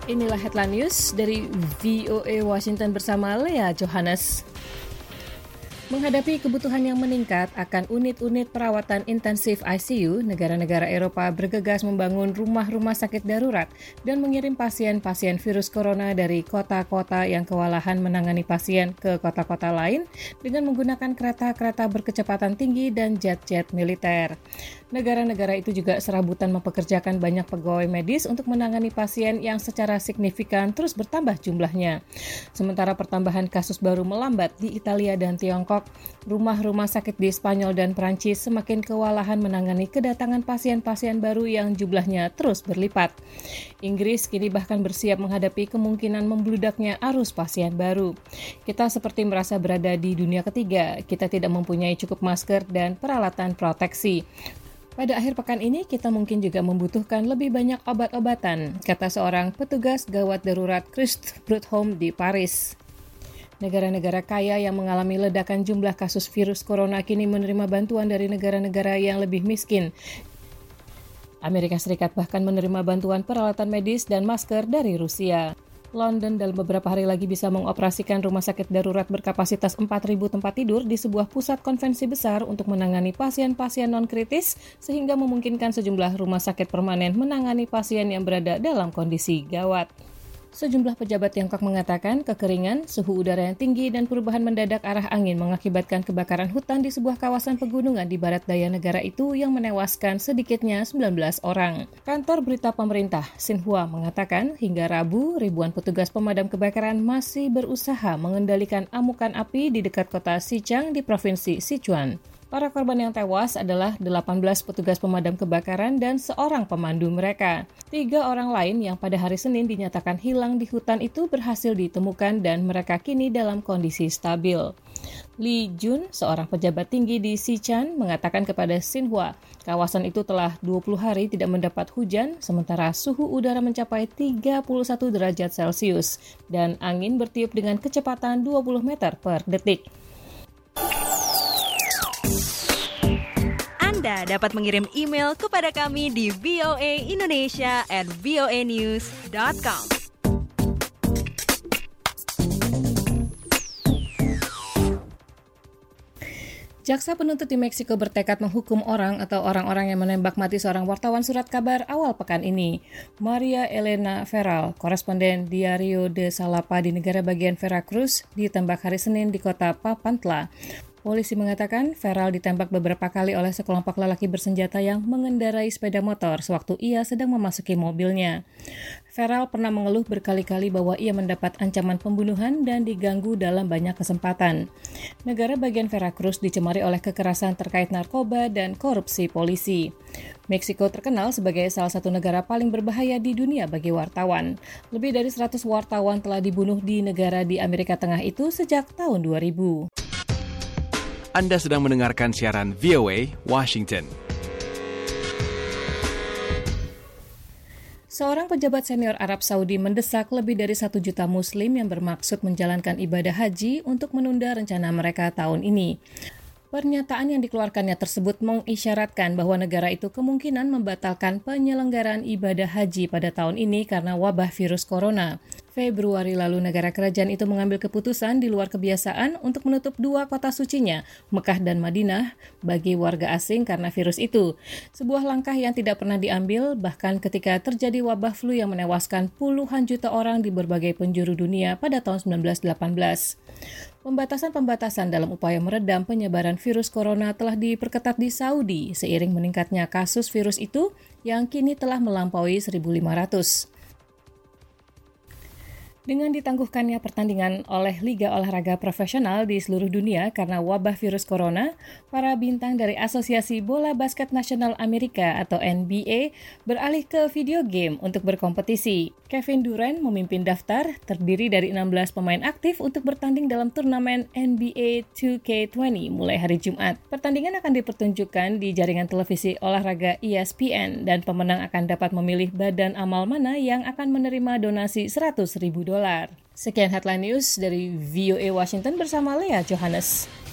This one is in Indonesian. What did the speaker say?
Inilah headline news dari VOA Washington bersama Lea Johannes. Menghadapi kebutuhan yang meningkat akan unit-unit perawatan intensif ICU, negara-negara Eropa bergegas membangun rumah-rumah sakit darurat dan mengirim pasien-pasien virus corona dari kota-kota yang kewalahan menangani pasien ke kota-kota lain dengan menggunakan kereta-kereta berkecepatan tinggi dan jet-jet militer. Negara-negara itu juga serabutan mempekerjakan banyak pegawai medis untuk menangani pasien yang secara signifikan terus bertambah jumlahnya. Sementara pertambahan kasus baru melambat di Italia dan Tiongkok, rumah-rumah sakit di Spanyol dan Prancis semakin kewalahan menangani kedatangan pasien-pasien baru yang jumlahnya terus berlipat. Inggris kini bahkan bersiap menghadapi kemungkinan membludaknya arus pasien baru. Kita seperti merasa berada di dunia ketiga, kita tidak mempunyai cukup masker dan peralatan proteksi. Pada akhir pekan ini, kita mungkin juga membutuhkan lebih banyak obat-obatan, kata seorang petugas gawat darurat Christ Prudhomme di Paris. Negara-negara kaya yang mengalami ledakan jumlah kasus virus corona kini menerima bantuan dari negara-negara yang lebih miskin. Amerika Serikat bahkan menerima bantuan peralatan medis dan masker dari Rusia. London dalam beberapa hari lagi bisa mengoperasikan rumah sakit darurat berkapasitas 4.000 tempat tidur di sebuah pusat konvensi besar untuk menangani pasien-pasien non-kritis sehingga memungkinkan sejumlah rumah sakit permanen menangani pasien yang berada dalam kondisi gawat. Sejumlah pejabat Tiongkok mengatakan kekeringan, suhu udara yang tinggi, dan perubahan mendadak arah angin mengakibatkan kebakaran hutan di sebuah kawasan pegunungan di barat daya negara itu yang menewaskan sedikitnya 19 orang. Kantor berita pemerintah Xinhua mengatakan hingga Rabu, ribuan petugas pemadam kebakaran masih berusaha mengendalikan amukan api di dekat kota Xichang di provinsi Sichuan. Para korban yang tewas adalah 18 petugas pemadam kebakaran dan seorang pemandu mereka. 3 orang lain yang pada hari Senin dinyatakan hilang di hutan itu berhasil ditemukan dan mereka kini dalam kondisi stabil. Li Jun, seorang pejabat tinggi di Xichang, mengatakan kepada Xinhua, kawasan itu telah 20 hari tidak mendapat hujan, sementara suhu udara mencapai 31 derajat Celcius dan angin bertiup dengan kecepatan 20 meter per detik. Anda dapat mengirim email kepada kami di voaindonesia@voanews.com. Jaksa penuntut di Meksiko bertekad menghukum orang atau orang-orang yang menembak mati seorang wartawan surat kabar awal pekan ini. Maria Elena Ferral, koresponden Diario de Salapa di negara bagian Veracruz, ditembak hari Senin di kota Papantla. Polisi mengatakan Ferral ditembak beberapa kali oleh sekelompok lelaki bersenjata yang mengendarai sepeda motor sewaktu ia sedang memasuki mobilnya. Ferral pernah mengeluh berkali-kali bahwa ia mendapat ancaman pembunuhan dan diganggu dalam banyak kesempatan. Negara bagian Veracruz dicemari oleh kekerasan terkait narkoba dan korupsi polisi. Meksiko terkenal sebagai salah satu negara paling berbahaya di dunia bagi wartawan. Lebih dari 100 wartawan telah dibunuh di negara di Amerika Tengah itu sejak tahun 2000. Anda sedang mendengarkan siaran VOA Washington. Seorang pejabat senior Arab Saudi mendesak lebih dari 1 juta Muslim yang bermaksud menjalankan ibadah haji untuk menunda rencana mereka tahun ini. Pernyataan yang dikeluarkannya tersebut mengisyaratkan bahwa negara itu kemungkinan membatalkan penyelenggaraan ibadah haji pada tahun ini karena wabah virus corona. Februari lalu negara kerajaan itu mengambil keputusan di luar kebiasaan untuk menutup 2 kota sucinya, Mekah dan Madinah, bagi warga asing karena virus itu. Sebuah langkah yang tidak pernah diambil bahkan ketika terjadi wabah flu yang menewaskan puluhan juta orang di berbagai penjuru dunia pada tahun 1918. Pembatasan-pembatasan dalam upaya meredam penyebaran virus corona telah diperketat di Saudi seiring meningkatnya kasus virus itu yang kini telah melampaui 1.500. Dengan ditangguhkannya pertandingan oleh Liga Olahraga Profesional di seluruh dunia karena wabah virus corona, para bintang dari Asosiasi Bola Basket Nasional Amerika atau NBA beralih ke video game untuk berkompetisi. Kevin Durant memimpin daftar terdiri dari 16 pemain aktif untuk bertanding dalam turnamen NBA 2K20 mulai hari Jumat. Pertandingan akan dipertunjukkan di jaringan televisi olahraga ESPN dan pemenang akan dapat memilih badan amal mana yang akan menerima donasi $100.000. Sekian headline news dari VOA Washington bersama Lea Johannes.